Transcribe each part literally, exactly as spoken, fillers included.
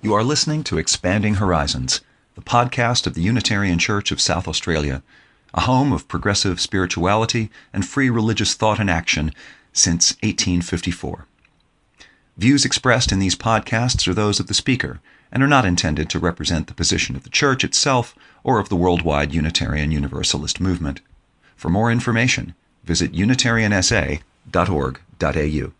You are listening to Expanding Horizons, the podcast of the Unitarian Church of South Australia, a home of progressive spirituality and free religious thought and action since eighteen fifty-four. Views expressed in these podcasts are those of the speaker and are not intended to represent the position of the Church itself or of the worldwide Unitarian Universalist movement. For more information, visit unitarian s a dot org dot a u.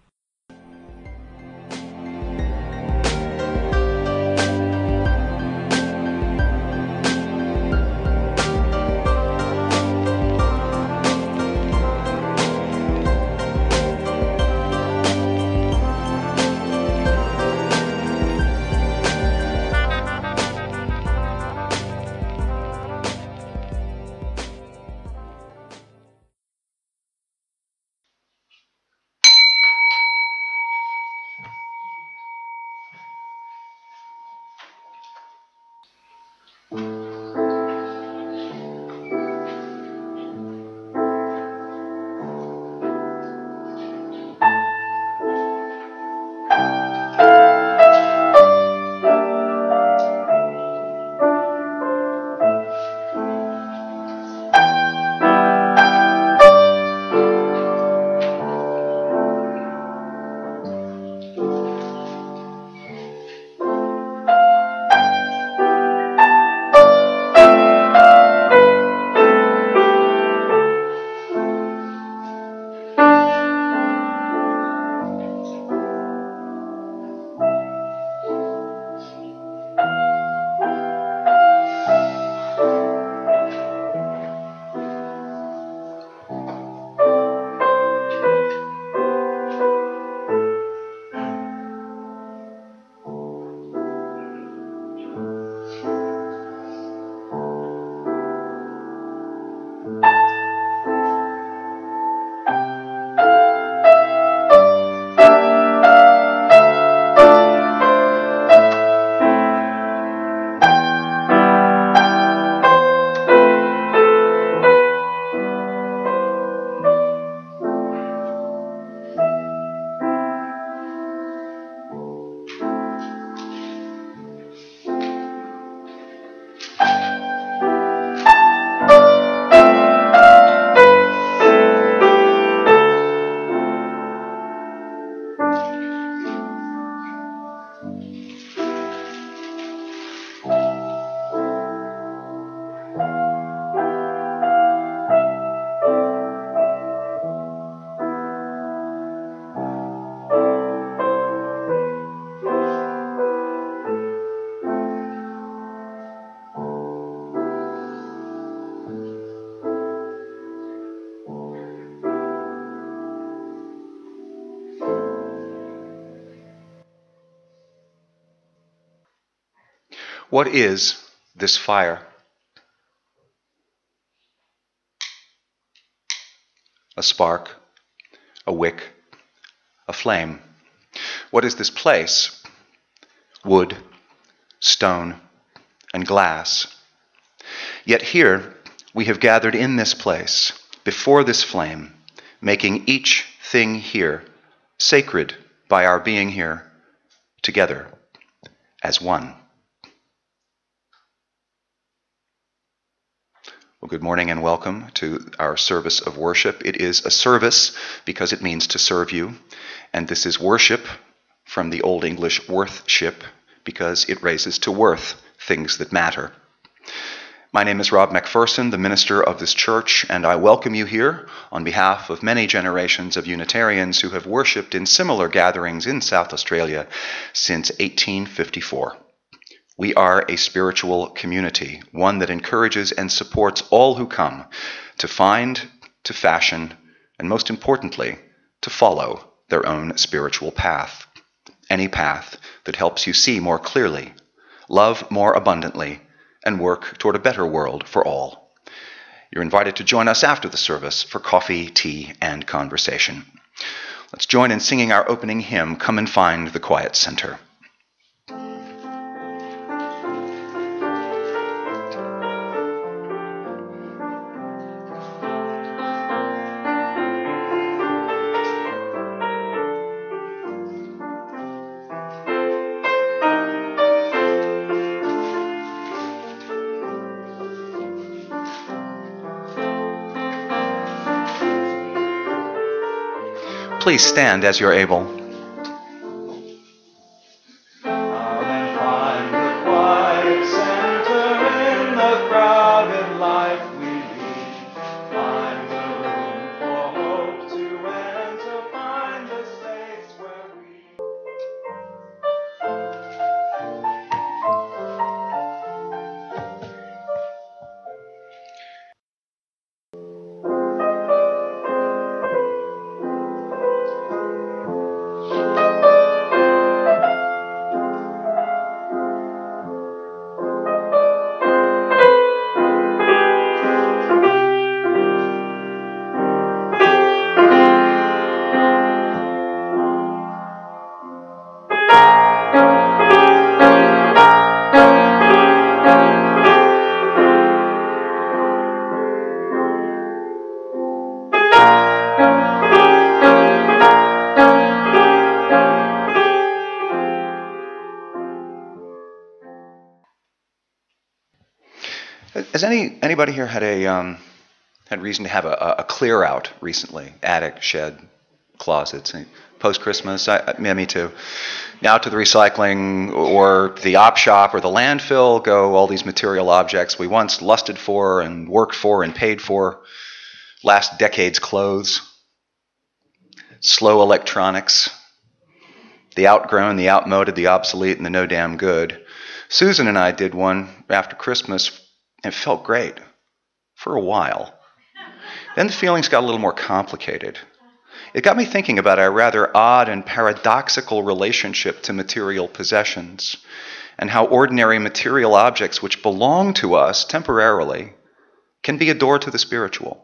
What is this fire? A spark, a wick, a flame. What is this place? Wood, stone, and glass. Yet here we have gathered in this place, before this flame, making each thing here sacred by our being here together as one. Well, good morning and welcome to our service of worship. It is a service because it means to serve you, and this is worship from the Old English worthship because it raises to worth things that matter. My name is Rob McPherson, the minister of this church, and I welcome you here on behalf of many generations of Unitarians who have worshipped in similar gatherings in South Australia since eighteen fifty-four. We are a spiritual community, one that encourages and supports all who come to find, to fashion, and most importantly, to follow their own spiritual path. Any path that helps you see more clearly, love more abundantly, and work toward a better world for all. You're invited to join us after the service for coffee, tea, and conversation. Let's join in singing our opening hymn, Come and Find the Quiet Center. Please stand as you're able. Has any anybody here had a um, had reason to have a, a clear out recently? Attic, shed, closets, post Christmas. I, yeah, me too. Now to the recycling or the op shop or the landfill go all these material objects we once lusted for and worked for and paid for. Last decade's clothes, slow electronics, the outgrown, the outmoded, the obsolete, and the no damn good. Susan and I did one after Christmas. It felt great for a while. Then the feelings got a little more complicated. It got me thinking about our rather odd and paradoxical relationship to material possessions and how ordinary material objects which belong to us temporarily can be a door to the spiritual.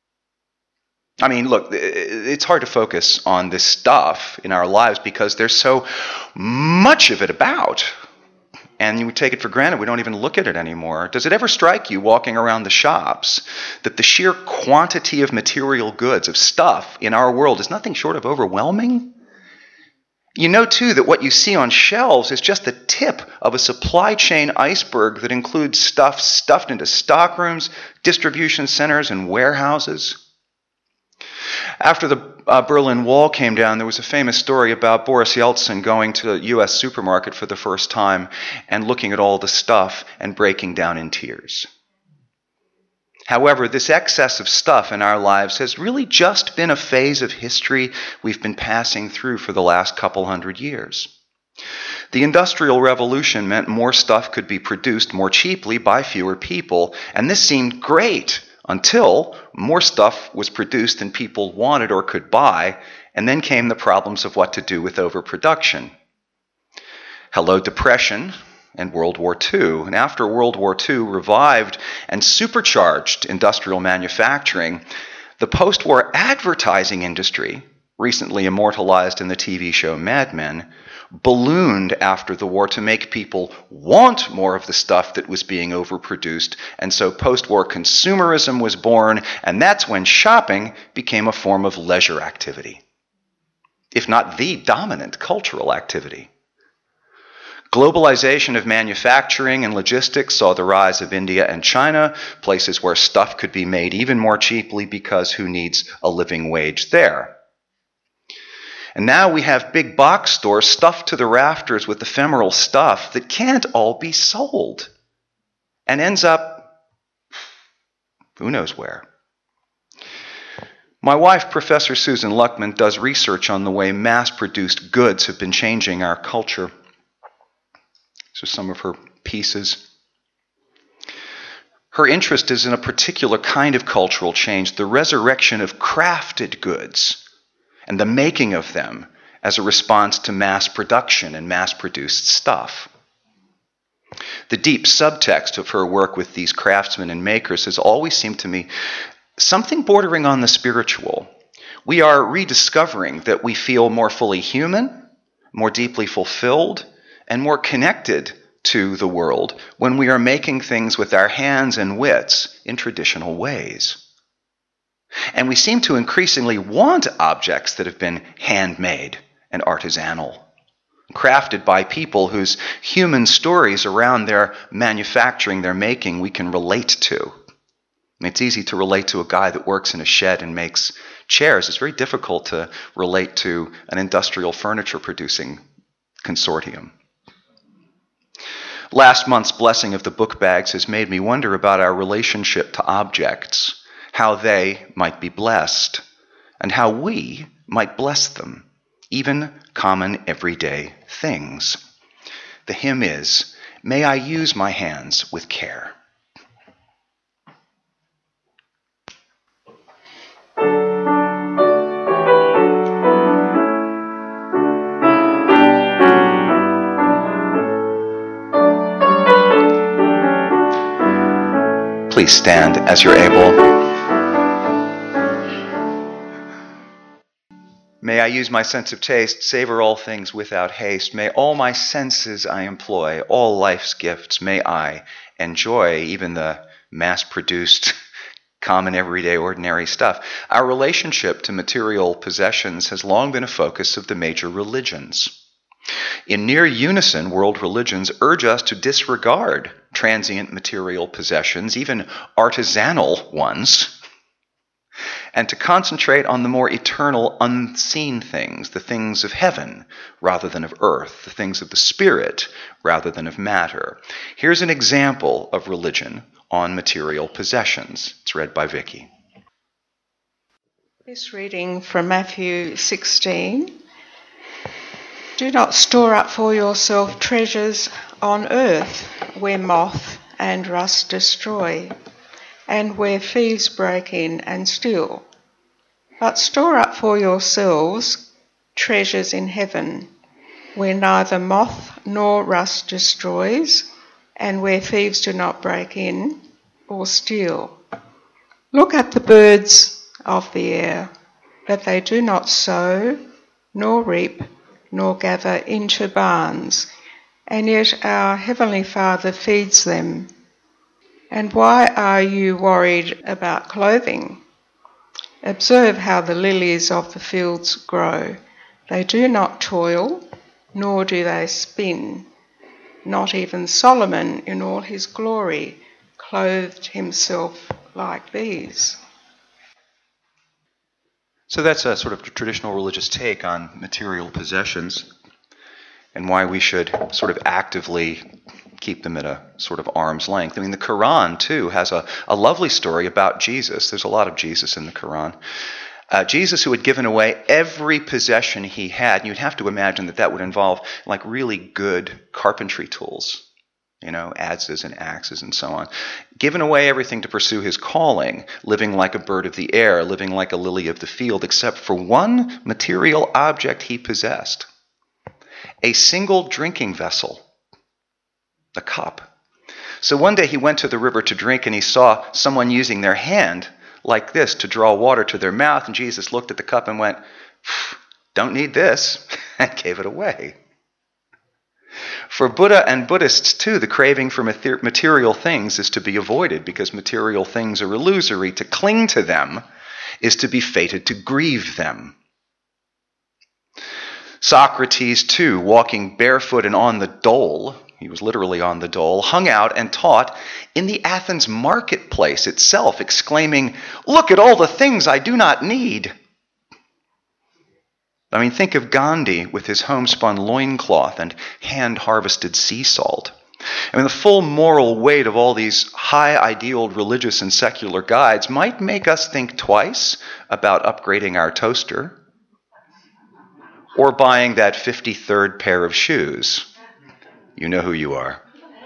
I mean, look, it's hard to focus on this stuff in our lives because there's so much of it about. And you take it for granted. We don't even look at it anymore. Does it ever strike you walking around the shops that the sheer quantity of material goods, of stuff in our world is nothing short of overwhelming? You know, too, that what you see on shelves is just the tip of a supply chain iceberg that includes stuff stuffed into stockrooms, distribution centers, and warehouses. After the uh, Berlin Wall came down, there was a famous story about Boris Yeltsin going to a U S supermarket for the first time and looking at all the stuff and breaking down in tears. However, this excess of stuff in our lives has really just been a phase of history we've been passing through for the last couple hundred years. The Industrial Revolution meant more stuff could be produced more cheaply by fewer people, and this seemed great until more stuff was produced than people wanted or could buy, and then came the problems of what to do with overproduction. Hello, Depression and World War Two. And after World War Two revived and supercharged industrial manufacturing, the post-war advertising industry, recently immortalized in the T V show Mad Men, ballooned after the war to make people want more of the stuff that was being overproduced, and so post-war consumerism was born, and that's when shopping became a form of leisure activity, if not the dominant cultural activity. Globalization of manufacturing and logistics saw the rise of India and China, places where stuff could be made even more cheaply because who needs a living wage there? And now we have big box stores stuffed to the rafters with ephemeral stuff that can't all be sold and ends up who knows where. My wife, Professor Susan Luckman, does research on the way mass-produced goods have been changing our culture. These are some of her pieces. Her interest is in a particular kind of cultural change, the resurrection of crafted goods and the making of them as a response to mass production and mass-produced stuff. The deep subtext of her work with these craftsmen and makers has always seemed to me something bordering on the spiritual. We are rediscovering that we feel more fully human, more deeply fulfilled, and more connected to the world when we are making things with our hands and wits in traditional ways. And we seem to increasingly want objects that have been handmade and artisanal, crafted by people whose human stories around their manufacturing, their making, we can relate to. I mean, it's easy to relate to a guy that works in a shed and makes chairs, it's very difficult to relate to an industrial furniture producing consortium. Last month's blessing of the book bags has made me wonder about our relationship to objects, how they might be blessed, and how we might bless them, even common everyday things. The hymn is, "May I use my hands with care." Please stand as you're able. May I use my sense of taste, savor all things without haste. May all my senses I employ, all life's gifts may I enjoy, even the mass-produced, common, everyday, ordinary stuff. Our relationship to material possessions has long been a focus of the major religions. In near unison, world religions urge us to disregard transient material possessions, even artisanal ones, and to concentrate on the more eternal, unseen things, the things of heaven rather than of earth, the things of the spirit rather than of matter. Here's an example of religion on material possessions. It's read by Vicky. This reading from Matthew sixteen. Do not store up for yourself treasures on earth, where moth and rust destroy, and where thieves break in and steal. But store up for yourselves treasures in heaven, where neither moth nor rust destroys, and where thieves do not break in or steal. Look at the birds of the air, that they do not sow, nor reap, nor gather into barns, and yet our Heavenly Father feeds them. And why are you worried about clothing? Observe how the lilies of the fields grow. They do not toil, nor do they spin. Not even Solomon in all his glory clothed himself like these. So that's a sort of traditional religious take on material possessions and why we should sort of actively keep them at a sort of arm's length. I mean, the Quran, too, has a, a lovely story about Jesus. There's a lot of Jesus in the Quran. Uh, Jesus, who had given away every possession he had, and you'd have to imagine that that would involve like really good carpentry tools, you know, adzes and axes and so on. Given away everything to pursue his calling, living like a bird of the air, living like a lily of the field, except for one material object he possessed, a single drinking vessel, a cup. So one day he went to the river to drink, and he saw someone using their hand like this to draw water to their mouth, and Jesus looked at the cup and went, "Don't need this," and gave it away. For Buddha and Buddhists, too, the craving for material things is to be avoided because material things are illusory. To cling to them is to be fated to grieve them. Socrates, too, walking barefoot and on the dole, he was literally on the dole, hung out and taught in the Athens marketplace itself, exclaiming, "Look at all the things I do not need." I mean, think of Gandhi with his homespun loincloth and hand-harvested sea salt. I mean, the full moral weight of all these high-idealed religious and secular guides might make us think twice about upgrading our toaster or buying that fifty-third pair of shoes. You know who you are.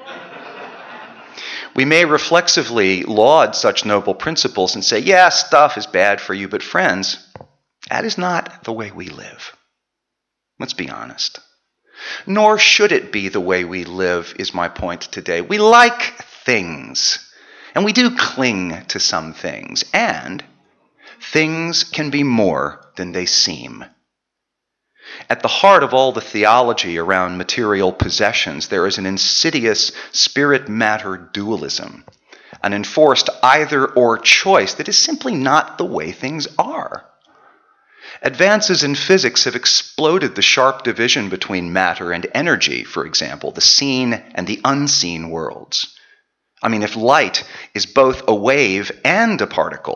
We may reflexively laud such noble principles and say, yeah, stuff is bad for you, but friends, that is not the way we live. Let's be honest. Nor should it be the way we live, is my point today. We like things, and we do cling to some things, and things can be more than they seem. At the heart of all the theology around material possessions, there is an insidious spirit-matter dualism, an enforced either-or choice that is simply not the way things are. Advances in physics have exploded the sharp division between matter and energy, for example, the seen and the unseen worlds. I mean, if light is both a wave and a particle,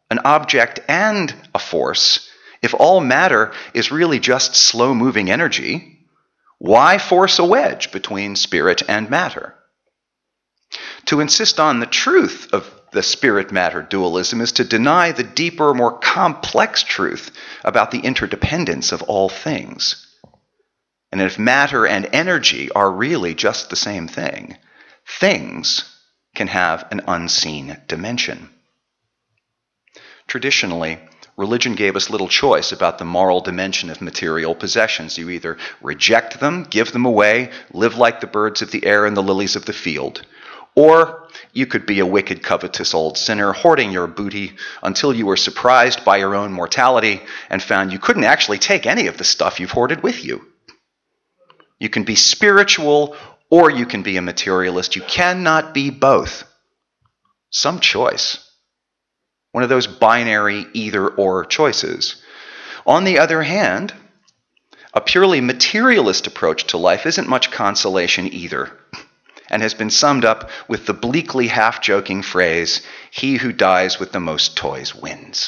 an object and a force, if all matter is really just slow-moving energy, why force a wedge between spirit and matter? To insist on the truth of the spirit-matter dualism is to deny the deeper, more complex truth about the interdependence of all things. And if matter and energy are really just the same thing, things can have an unseen dimension. Traditionally, religion gave us little choice about the moral dimension of material possessions. You either reject them, give them away, live like the birds of the air and the lilies of the field, or you could be a wicked, covetous old sinner, hoarding your booty until you were surprised by your own mortality and found you couldn't actually take any of the stuff you've hoarded with you. You can be spiritual or you can be a materialist. You cannot be both. Some choice. One of those binary either-or choices. On the other hand, a purely materialist approach to life isn't much consolation either, and has been summed up with the bleakly half-joking phrase, "He who dies with the most toys wins."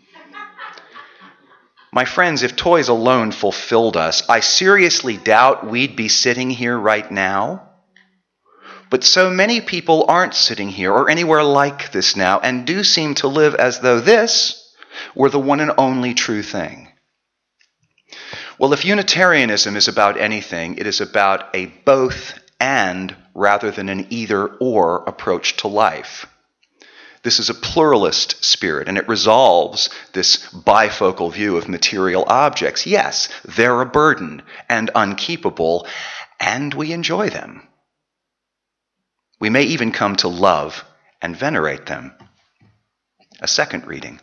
My friends, if toys alone fulfilled us, I seriously doubt we'd be sitting here right now. But so many people aren't sitting here or anywhere like this now, and do seem to live as though this were the one and only true thing. Well, if Unitarianism is about anything, it is about a both and rather than an either-or approach to life. This is a pluralist spirit, and it resolves this bifocal view of material objects. Yes, they're a burden and unkeepable, and we enjoy them. We may even come to love and venerate them. A second reading.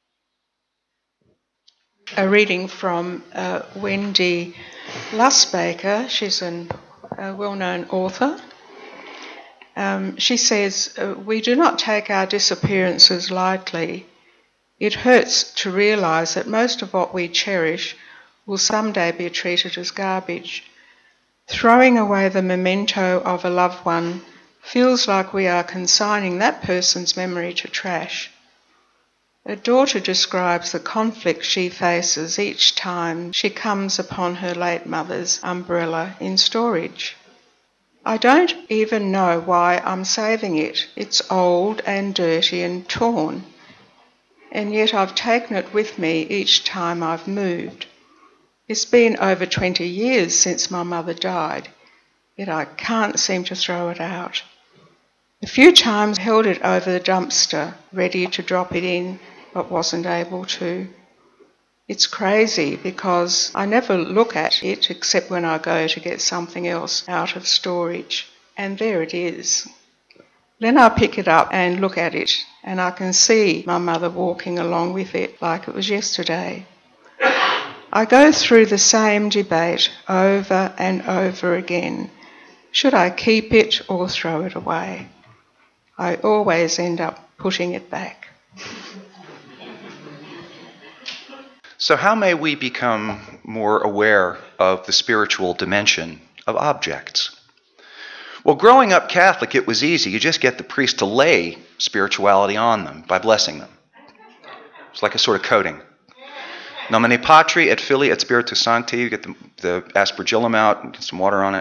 A reading from uh, Wendy Lusbaker. She's an, a well-known author. Um, she says, uh, we do not take our disappearances lightly. It hurts to realise that most of what we cherish will someday be treated as garbage. Throwing away the memento of a loved one feels like we are consigning that person's memory to trash. A daughter describes the conflict she faces each time she comes upon her late mother's umbrella in storage. I don't even know why I'm saving it. It's old and dirty and torn. And yet I've taken it with me each time I've moved. It's been over twenty years since my mother died, yet I can't seem to throw it out. A few times I held it over the dumpster, ready to drop it in, but wasn't able to. It's crazy because I never look at it except when I go to get something else out of storage. And there it is. Then I pick it up and look at it, and I can see my mother walking along with it like it was yesterday. I go through the same debate over and over again. Should I keep it or throw it away? I always end up putting it back. So how may we become more aware of the spiritual dimension of objects? Well, growing up Catholic, it was easy. You just get the priest to lay spirituality on them by blessing them. It's like a sort of coating. Nomine Patri et Filii et Spiritus Sancti. You get the, the aspergillum out and get some water on it.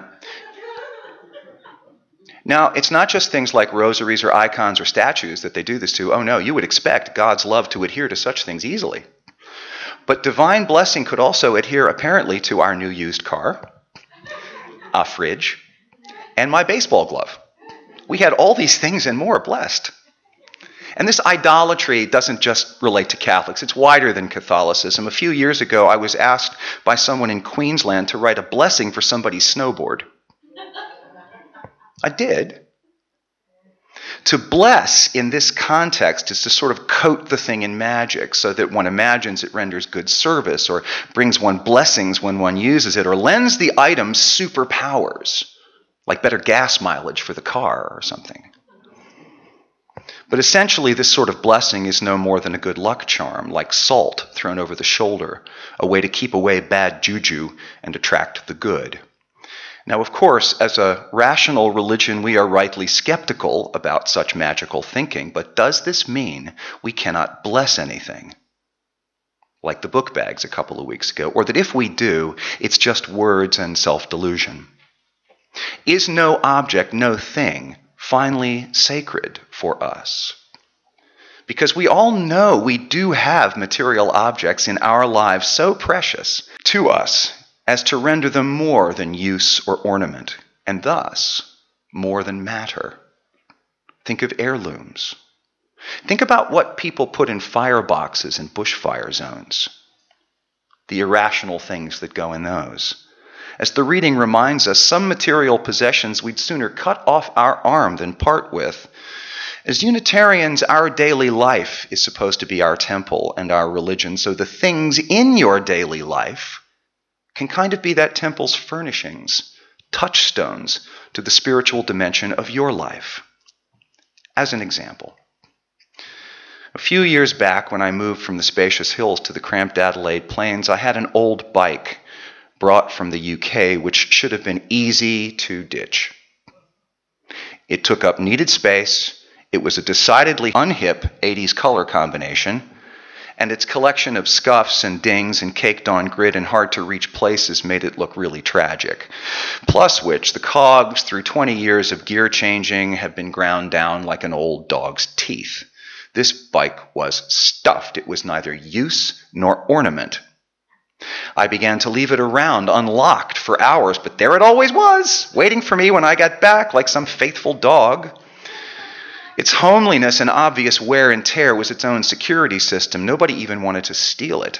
Now, it's not just things like rosaries or icons or statues that they do this to. Oh no, you would expect God's love to adhere to such things easily. But divine blessing could also adhere apparently to our new used car, a fridge, and my baseball glove. We had all these things and more blessed. And this idolatry doesn't just relate to Catholics. It's wider than Catholicism. A few years ago, I was asked by someone in Queensland to write a blessing for somebody's snowboard. I did. To bless in this context is to sort of coat the thing in magic so that one imagines it renders good service or brings one blessings when one uses it or lends the item superpowers, like better gas mileage for the car or something. But essentially, this sort of blessing is no more than a good luck charm, like salt thrown over the shoulder, a way to keep away bad juju and attract the good. Now, of course, as a rational religion, we are rightly skeptical about such magical thinking, but does this mean we cannot bless anything? Like the book bags a couple of weeks ago, or that if we do, it's just words and self-delusion? Is no object, no thing, finally sacred for us? Because we all know we do have material objects in our lives so precious to us as to render them more than use or ornament, and thus more than matter. Think of heirlooms. Think about what people put in fireboxes in bushfire zones. The irrational things that go in those. As the reading reminds us, some material possessions we'd sooner cut off our arm than part with. As Unitarians, our daily life is supposed to be our temple and our religion, so the things in your daily life can kind of be that temple's furnishings, touchstones to the spiritual dimension of your life. As an example, a few years back when I moved from the spacious hills to the cramped Adelaide Plains, I had an old bike brought from the U K which should have been easy to ditch. It took up needed space, it was a decidedly unhip eighties color combination, and its collection of scuffs and dings and caked-on grit and hard-to-reach places made it look really tragic. Plus which, the cogs, through twenty years of gear changing, have been ground down like an old dog's teeth. This bike was stuffed. It was neither use nor ornament. I began to leave it around unlocked for hours, but there it always was, waiting for me when I got back like some faithful dog. Its homeliness and obvious wear and tear was its own security system. Nobody even wanted to steal it.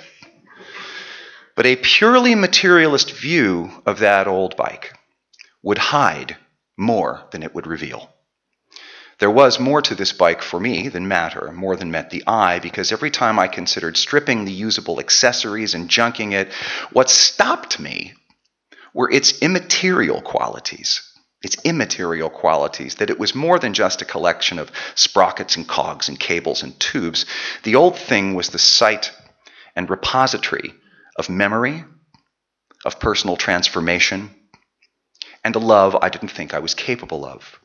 But a purely materialist view of that old bike would hide more than it would reveal. There was more to this bike for me than matter, more than met the eye, because every time I considered stripping the usable accessories and junking it, what stopped me were its immaterial qualities. Its immaterial qualities, that it was more than just a collection of sprockets and cogs and cables and tubes. The old thing was the site and repository of memory, of personal transformation, and a love I didn't think I was capable of.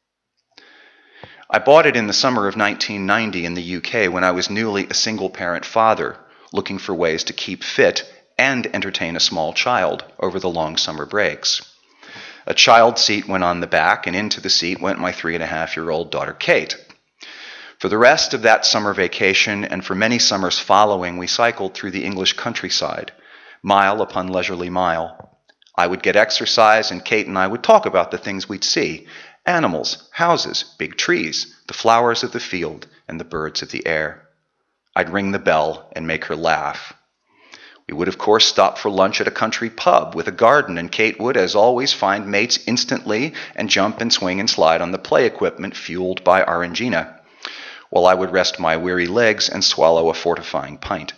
I bought it in the summer of nineteen ninety in the U K when I was newly a single-parent father, looking for ways to keep fit and entertain a small child over the long summer breaks. A child seat went on the back, and into the seat went my three-and-a-half-year-old daughter, Kate. For the rest of that summer vacation, and for many summers following, we cycled through the English countryside, mile upon leisurely mile. I would get exercise, and Kate and I would talk about the things we'd see: animals, houses, big trees, the flowers of the field, and the birds of the air. I'd ring the bell and make her laugh. We would, of course, stop for lunch at a country pub with a garden, and Kate would, as always, find mates instantly and jump and swing and slide on the play equipment fueled by Orangina, while I would rest my weary legs and swallow a fortifying pint.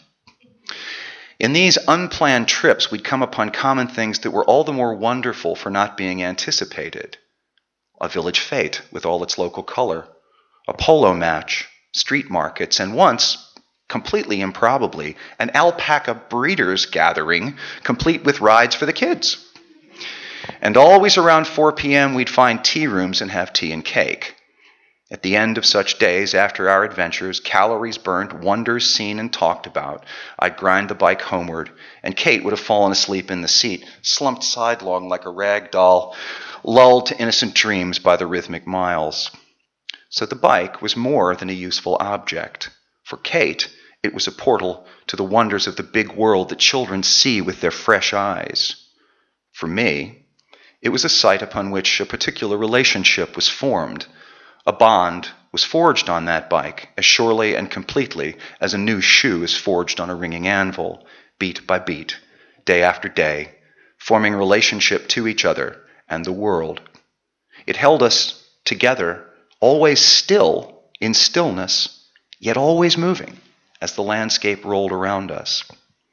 In these unplanned trips, we'd come upon common things that were all the more wonderful for not being anticipated. A village fete with all its local color, a polo match, street markets, and once, completely improbably, an alpaca breeders' gathering, complete with rides for the kids. And always around four p.m. we'd find tea rooms and have tea and cake. At the end of such days, after our adventures, calories burned, wonders seen and talked about, I'd grind the bike homeward, and Kate would have fallen asleep in the seat, slumped sidelong like a rag doll, lulled to innocent dreams by the rhythmic miles. So the bike was more than a useful object. For Kate, it was a portal to the wonders of the big world that children see with their fresh eyes. For me, it was a site upon which a particular relationship was formed. A bond was forged on that bike as surely and completely as a new shoe is forged on a ringing anvil, beat by beat, day after day, forming relationship to each other and the world. It held us together, always still in stillness, yet always moving as the landscape rolled around us.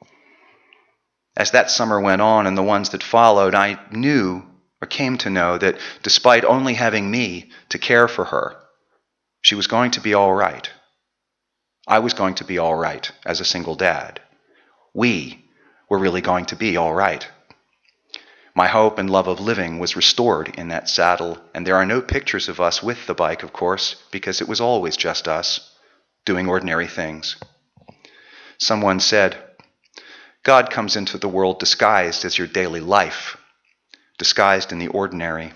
As that summer went on and the ones that followed, I knew or came to know that despite only having me to care for her, she was going to be all right. I was going to be all right as a single dad. We were really going to be all right. My hope and love of living was restored in that saddle, and there are no pictures of us with the bike, of course, because it was always just us, doing ordinary things. Someone said, God comes into the world disguised as your daily life, disguised in the ordinary.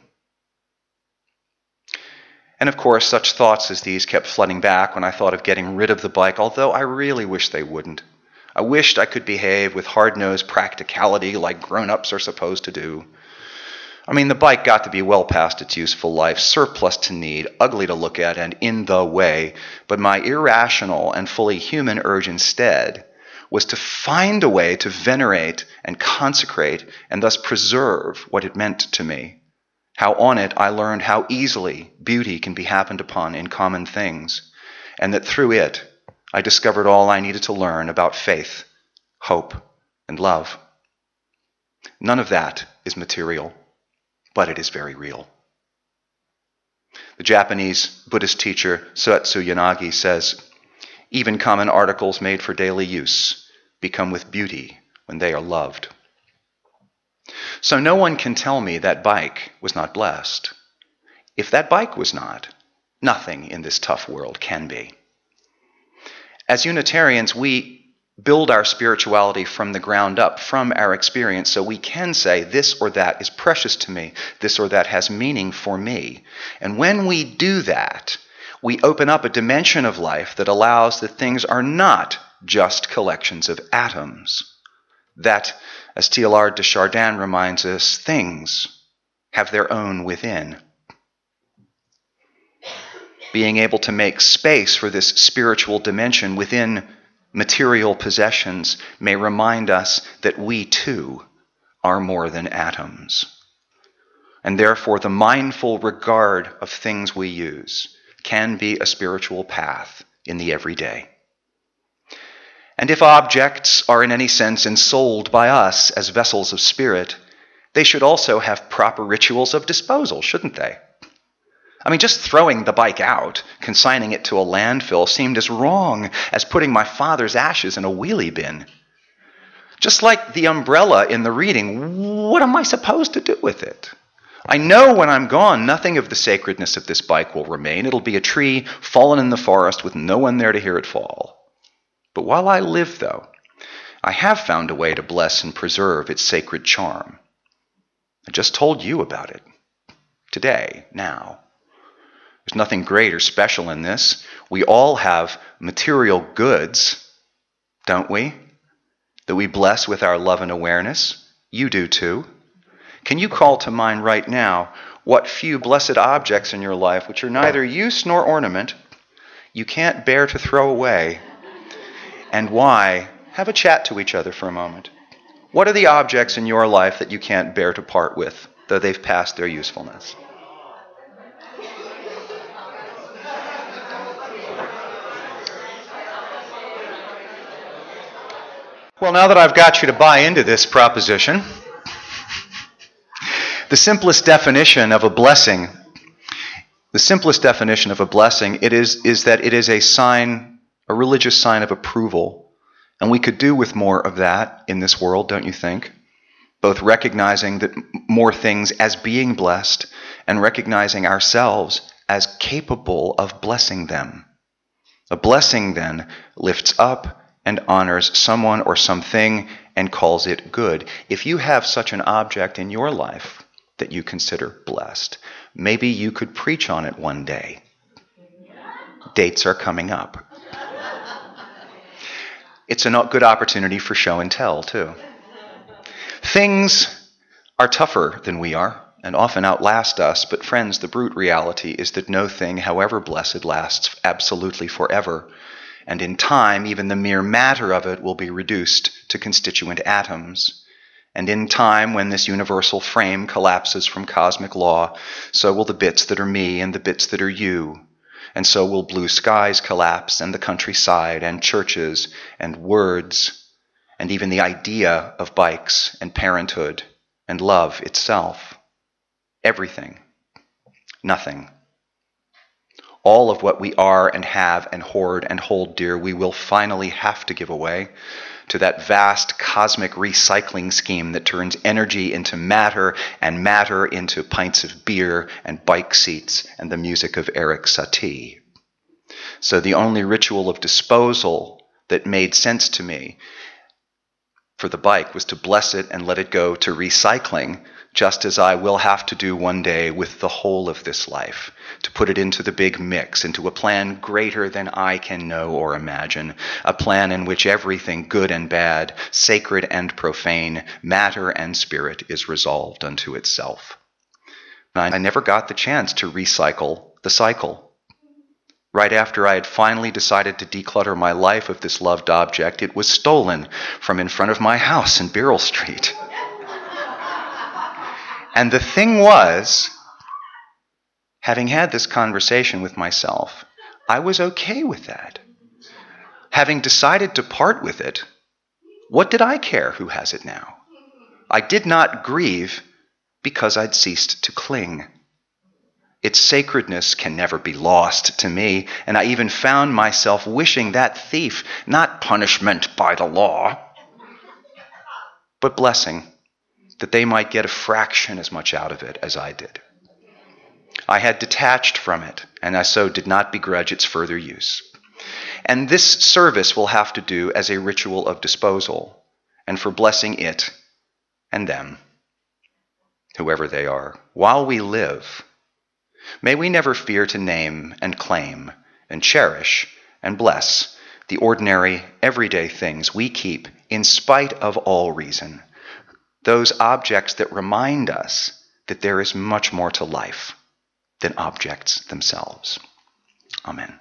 And of course, such thoughts as these kept flooding back when I thought of getting rid of the bike, although I really wish they wouldn't. I wished I could behave with hard-nosed practicality like grown-ups are supposed to do. I mean, the bike got to be well past its useful life, surplus to need, ugly to look at, and in the way, but my irrational and fully human urge instead was to find a way to venerate and consecrate and thus preserve what it meant to me. How on it I learned how easily beauty can be happened upon in common things, and that through it I discovered all I needed to learn about faith, hope, and love. None of that is material, but it is very real. The Japanese Buddhist teacher Soetsu Yanagi says, even common articles made for daily use become with beauty when they are loved. So no one can tell me that bike was not blessed. If that bike was not, nothing in this tough world can be. As Unitarians, we build our spirituality from the ground up, from our experience, so we can say this or that is precious to me, this or that has meaning for me. And when we do that, we open up a dimension of life that allows that things are not just collections of atoms. That, as Teilhard de Chardin reminds us, things have their own within. Being able to make space for this spiritual dimension within material possessions may remind us that we too are more than atoms. And therefore the mindful regard of things we use can be a spiritual path in the everyday. And if objects are in any sense ensouled by us as vessels of spirit, they should also have proper rituals of disposal, shouldn't they? I mean, just throwing the bike out, consigning it to a landfill, seemed as wrong as putting my father's ashes in a wheelie bin. Just like the umbrella in the reading, what am I supposed to do with it? I know when I'm gone, nothing of the sacredness of this bike will remain. It'll be a tree fallen in the forest with no one there to hear it fall. But while I live, though, I have found a way to bless and preserve its sacred charm. I just told you about it. Today, now. There's nothing great or special in this. We all have material goods, don't we? That we bless with our love and awareness. You do too. Can you call to mind right now what few blessed objects in your life which are neither use nor ornament you can't bear to throw away? And why? Have a chat to each other for a moment. What are the objects in your life that you can't bear to part with, though they've passed their usefulness? Well, now that I've got you to buy into this proposition, the simplest definition of a blessing, the simplest definition of a blessing, it is, is that it is a sign, a religious sign of approval. And we could do with more of that in this world, don't you think? Both recognizing that more things as being blessed and recognizing ourselves as capable of blessing them. A blessing, then, lifts up and honors someone or something and calls it good. If you have such an object in your life that you consider blessed, maybe you could preach on it one day. Dates are coming up. It's a good opportunity for show and tell, too. Things are tougher than we are and often outlast us, but friends, the brute reality is that no thing, however blessed, lasts absolutely forever. And in time, even the mere matter of it will be reduced to constituent atoms. And in time, when this universal frame collapses from cosmic law, so will the bits that are me and the bits that are you. And so will blue skies collapse, and the countryside, and churches, and words, and even the idea of bikes, and parenthood, and love itself. Everything. Nothing. All of what we are and have and hoard and hold dear, we will finally have to give away to that vast cosmic recycling scheme that turns energy into matter and matter into pints of beer and bike seats and the music of Eric Satie. So the only ritual of disposal that made sense to me for the bike was to bless it and let it go to recycling, just as I will have to do one day with the whole of this life, to put it into the big mix, into a plan greater than I can know or imagine, a plan in which everything good and bad, sacred and profane, matter and spirit is resolved unto itself. I never got the chance to recycle the cycle. Right after I had finally decided to declutter my life of this loved object, it was stolen from in front of my house in Beryl Street. And the thing was, having had this conversation with myself, I was okay with that. Having decided to part with it, what did I care who has it now? I did not grieve because I'd ceased to cling. Its sacredness can never be lost to me, and I even found myself wishing that thief not punishment by the law, but blessing, that they might get a fraction as much out of it as I did. I had detached from it, and I so did not begrudge its further use. And this service will have to do as a ritual of disposal, and for blessing it and them, whoever they are, while we live. May we never fear to name and claim and cherish and bless the ordinary, everyday things we keep in spite of all reason, those objects that remind us that there is much more to life than objects themselves. Amen.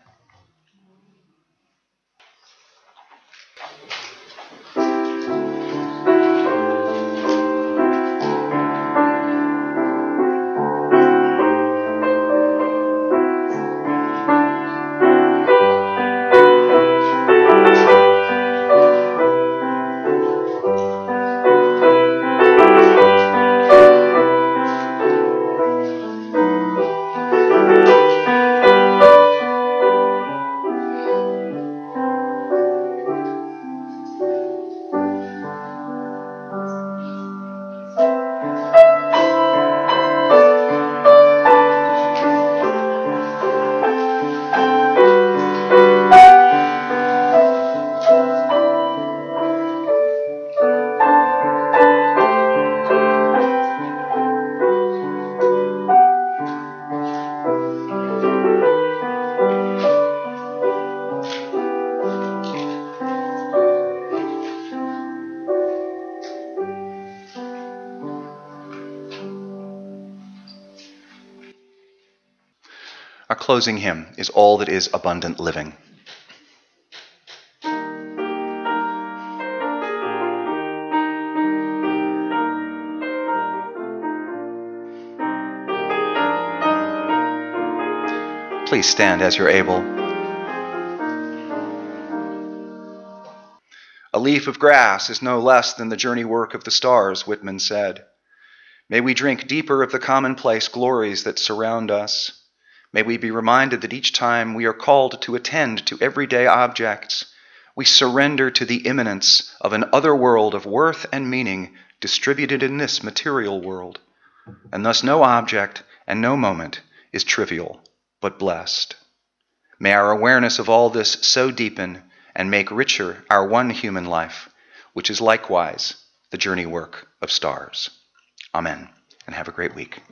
Our closing hymn is All That Is Abundant Living. Please stand as you're able. A leaf of grass is no less than the journey work of the stars, Whitman said. May we drink deeper of the commonplace glories that surround us. May we be reminded that each time we are called to attend to everyday objects, we surrender to the immanence of an other world of worth and meaning distributed in this material world, and thus no object and no moment is trivial but blessed. May our awareness of all this so deepen and make richer our one human life, which is likewise the journey work of stars. Amen, and have a great week.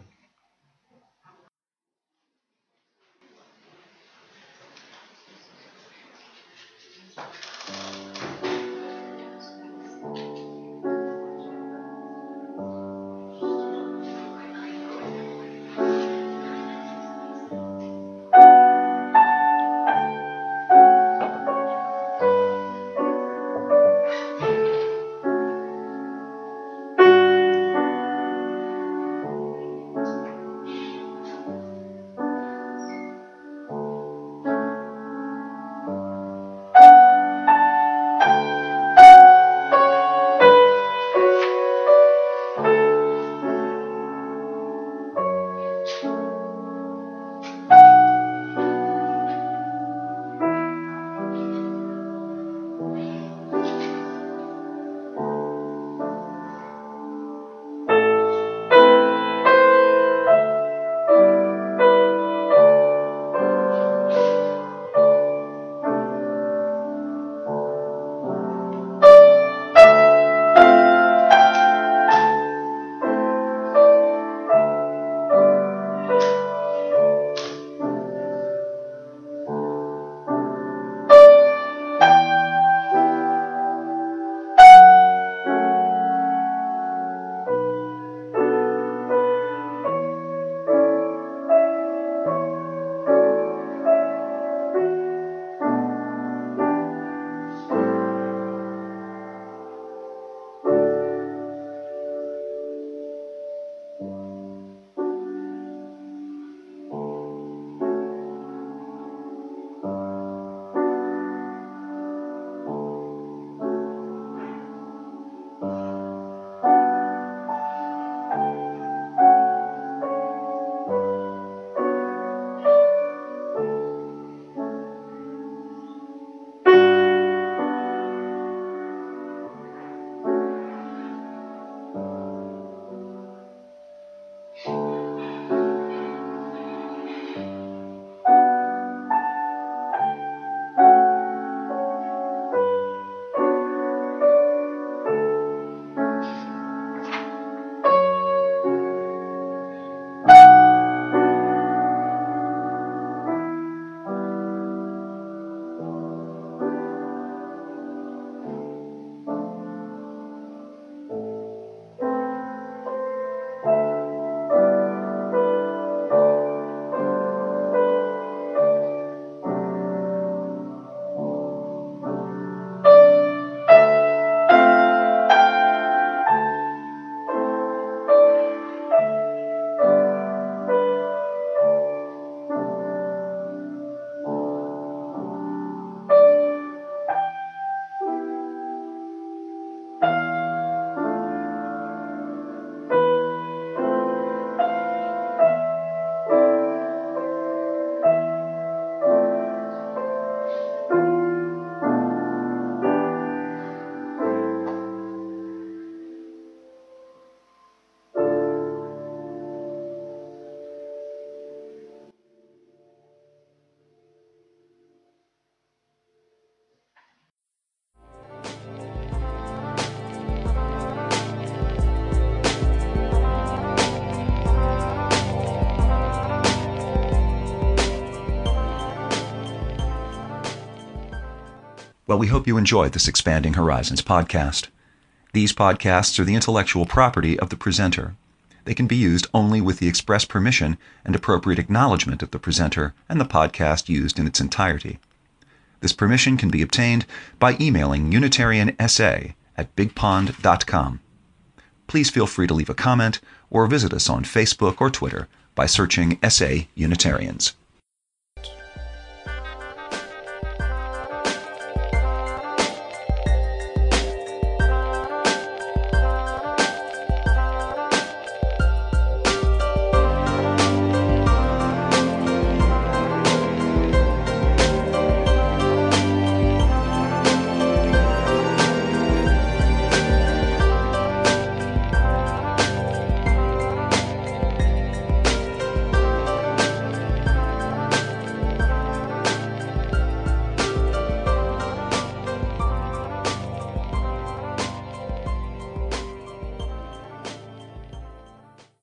Well, we hope you enjoyed this Expanding Horizons podcast. These podcasts are the intellectual property of the presenter. They can be used only with the express permission and appropriate acknowledgement of the presenter and the podcast used in its entirety. This permission can be obtained by emailing unitariansa at big pond dot com. Please feel free to leave a comment or visit us on Facebook or Twitter by searching S A Unitarians.